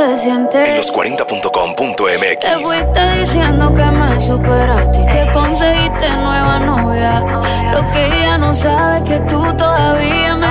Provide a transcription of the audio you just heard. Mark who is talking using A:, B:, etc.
A: se siente.
B: En los40.com.mx.
A: Te fuiste diciendo que me superaste y que conseguiste nueva novia. Lo que ella no sabe es que tú todavía